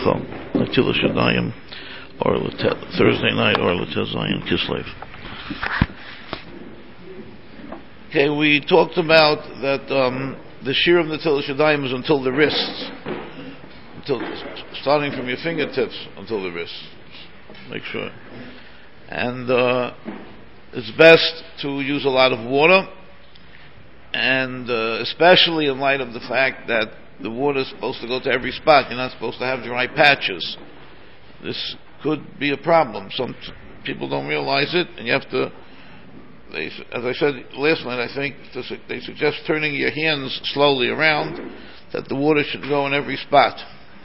Simcha, Natilas Yadayim, or Thursday night, or Latel Zion Kislev. Okay, we talked about that the shear of Natilas Yadayim is until the wrists, starting from your fingertips until the wrists. Make sure. And it's best to use a lot of water, and especially in light of the fact that the water is supposed to go to every spot. You're not supposed to have dry patches. This could be a problem. Some people don't realize it, and you have to, as I said last night, I think they suggest turning your hands slowly around, that the water should go in every spot.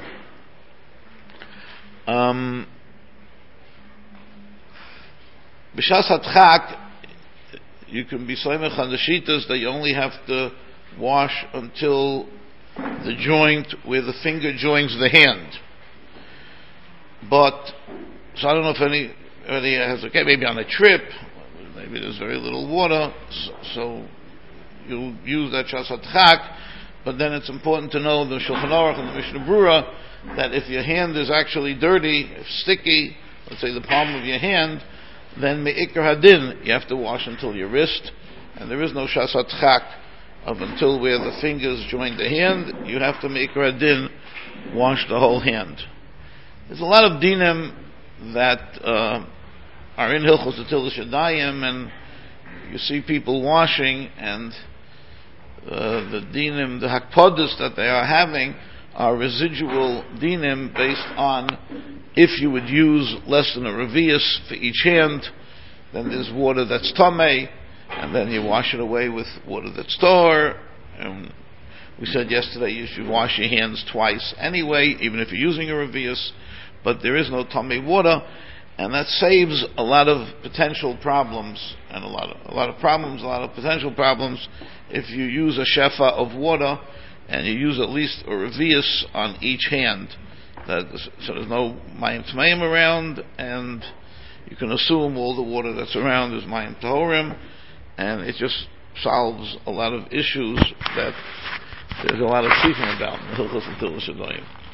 B'shas Hadchak, you can be soymech on the shitas that you only have to wash until the joint where the finger joins the hand. But, so I don't know if anybody has, maybe on a trip, maybe there's very little water, so you'll use that Shas Hadchak, but then it's important to know the Shulchan Aruch and the Mishnah Brura that if your hand is actually dirty, if sticky, let's say the palm of your hand, then me'ikar hadin, you have to wash until your wrist, and there is no Shas Hadchak of until where the fingers join the hand. You have to me'ikar hadin, wash the whole hand. There's a lot of dinim that are in Hilchos Natilas Yadayim, and you see people washing, and the dinim, the hakpodas that they are having, are residual dinim based on if you would use less than a revius for each hand, then there's water that's tamei, and then you wash it away with water that's tor. And we said yesterday you should wash your hands twice anyway, even if you're using a revius, but there is no tamei water, and that saves a lot of potential problems, and a lot of potential problems if you use a shefa of water and you use at least a revius on each hand. So there's no mayim tmeim around, and you can assume all the water that's around is mayim tahorim, and it just solves a lot of issues that there's a lot of speaking about in Hilchos Natilas Yadayim.